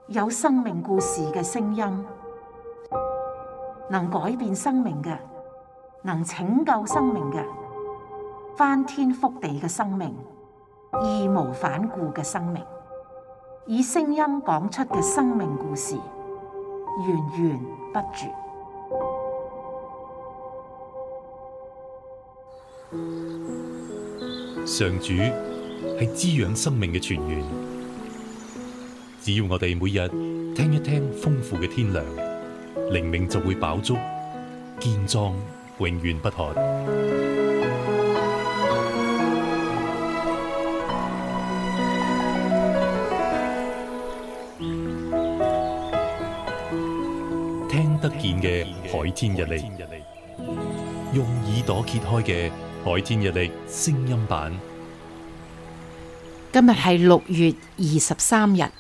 有生命故事嘅聲音，能改變生命嘅，能拯救生命嘅，翻天覆地嘅生命，義無反顧嘅生命，以聲音講出嘅生命故事，源源不絕。 上主係滋養生命嘅泉源，只要我哋每日聽一聽豐富嘅天糧，靈命就會飽足，健壯永遠不渴。聽得見嘅海天日曆，用耳朵揭開嘅海天日曆聲音版。 今日係6月23日。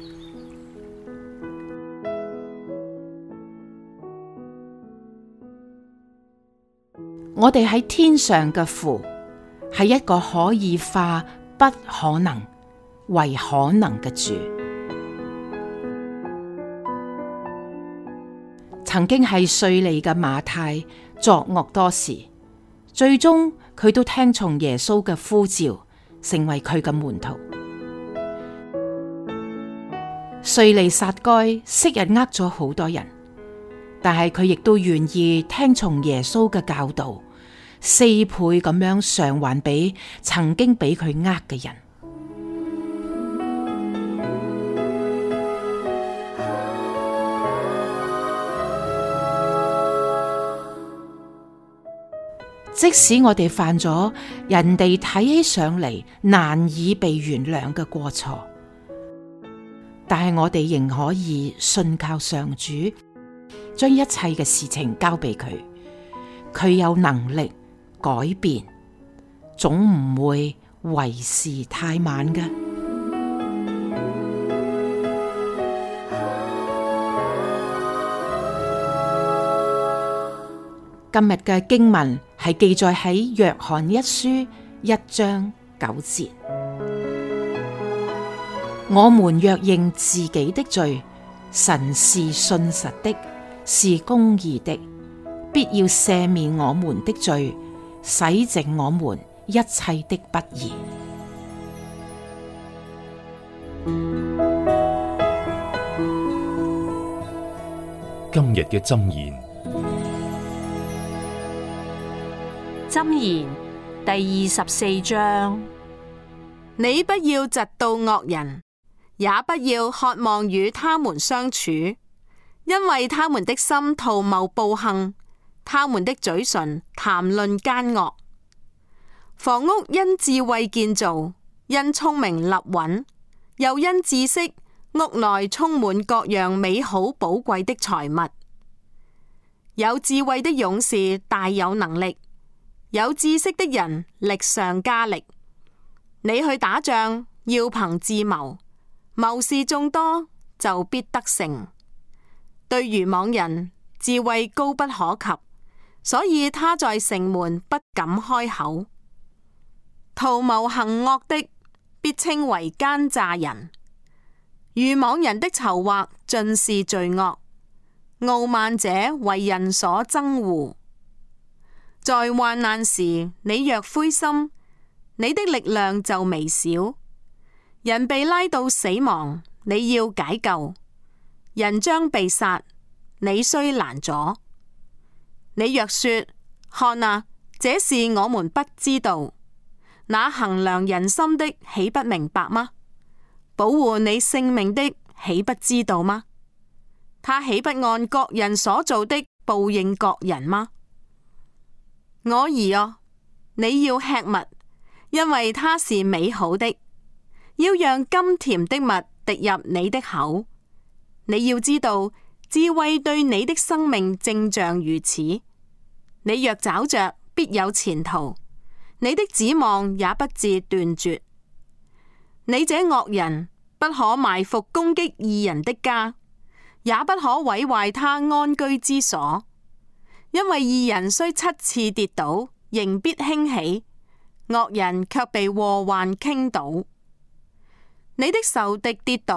我哋喺天上嘅父，係一個可以化不可能為可能嘅主。曾經係稅吏嘅馬太作惡多時，最終佢都聽從耶穌嘅呼召，成為佢嘅門徒。稅吏撒該昔日呃咗好多人，但係佢亦都願意聽從耶穌嘅教導，4倍咁樣償還俾曾經俾佢呃嘅人。即使我哋犯咗人哋睇起上嚟難以被原諒嘅過錯，但係我哋仍可以信靠上主，將一切嘅事情交俾佢。佢有能力改變，總唔會為時太晚嘅。今日嘅經文係記載喺約翰一書1章9節。我們若認自己的罪，神是信實的，是公義的，必要赦免我們的罪，洗淨我們一切的不義。 今日嘅箴言， 箴言第24章：你不要嫉妒惡人，也不要渴望與他們相處，因為他們的心圖謀暴行，他們的嘴唇談論奸惡。房屋因智慧建造，因聰明立穩，又因知識，屋內充滿各樣美好寶貴的財物。有智慧的勇士大有能力，有知識的人力上加力。你去打仗要憑智謀，謀士眾多就必得勝。對愚妄人，智慧高不可及，所以他在城門不敢開口。圖謀行惡的必稱為奸詐人，愚妄人的籌劃盡是罪惡。傲慢者為人所憎惡。在患難時，你若灰心，你的力量就微小。人被拉到死亡，你要解救；人將被殺，你須攔阻。你若說：看啊，這是我們不知道，那衡量人心的豈不明白嗎？保護你性命的豈不知道嗎？他豈不按各人所做的報應各人嗎？我兒啊，你要吃蜜，因為它是美好的，要讓甘甜的蜜滴入你的口。你要知道，智慧對你的生命正像如此。你若找着，必有前途，你的指望也不致斷絕。你這惡人，不可埋伏攻擊義人的家，也不可毀壞他安居之所。因為義人雖7次跌倒，仍必興起；惡人卻被禍患傾倒。你的仇敵跌倒，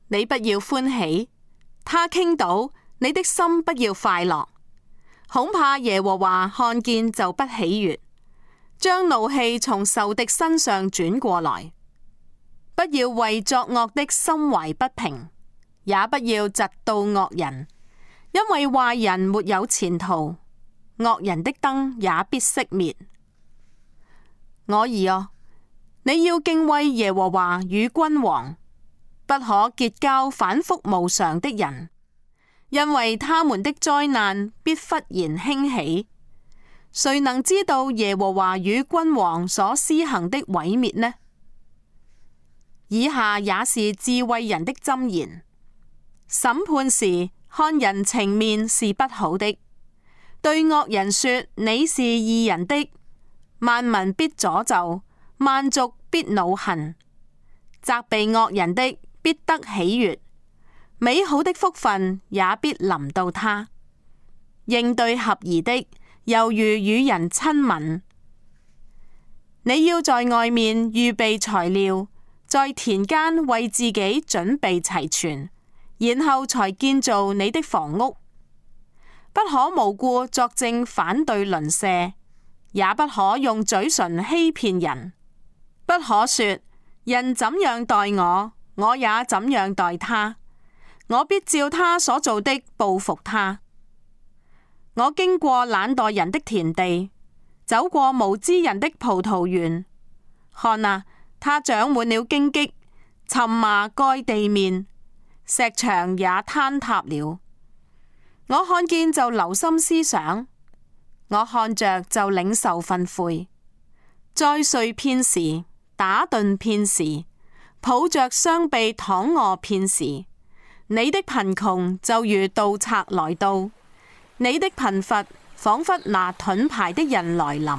你不要歡喜；他傾倒，你的心不要快樂。恐怕耶和華看見就不喜悅，將怒氣從仇敵身上轉過來。不要為作惡的心懷不平，也不要嫉妒惡人，因為壞人沒有前途，惡人的燈也必熄滅。我兒啊，你要敬畏耶和華與君王，不可結交反覆無常的人，因為他們的災難必忽然興起。誰能知道耶和華與君王所施行的毀滅呢？以下也是智慧人的箴言：審判時看人情面是不好的，對惡人說你是義人的，萬民必詛咒，萬族必惱恨。責備惡人的必得喜悅，美好的福分也必臨到他。應對合宜的，猶如與人親吻。你要在外面預備材料，在田間為自己準備齊全，然後才建造你的房屋。不可無故作證反對鄰舍，也不可用嘴唇欺騙人。不可說人怎樣待我，我也怎樣待他，我必照他所做的報復他。我經過懶惰人的田地，走過無知人的葡萄園，看啊，它長滿了荊棘，蕁麻蓋地面，石牆也坍塌了。我看見就留心思想，我看着就領受訓誨。再睡片時，打盹片時，抱着雙臂躺臥片時，你的貧窮就如盜賊來到，你的貧乏仿佛拿盾牌的人來臨。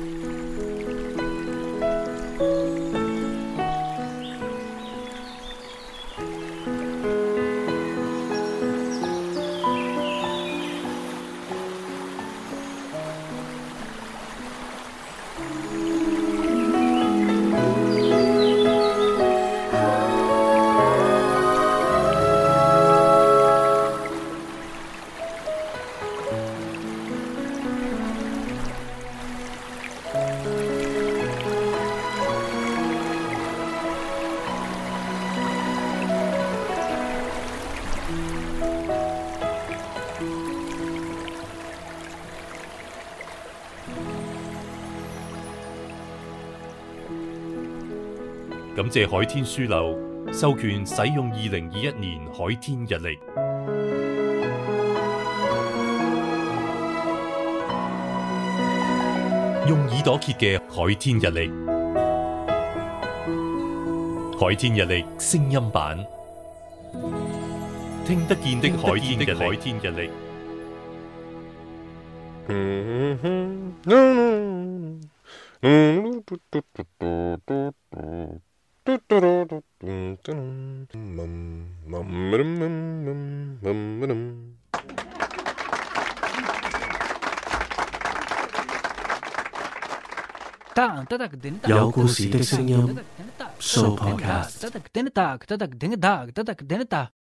感謝海天書樓授權使用2021年海天日曆，用耳朵揭嘅海天日曆，海天日曆聲音版，聽得見的海天日曆。 有故事的聲音，Sooo Podcast。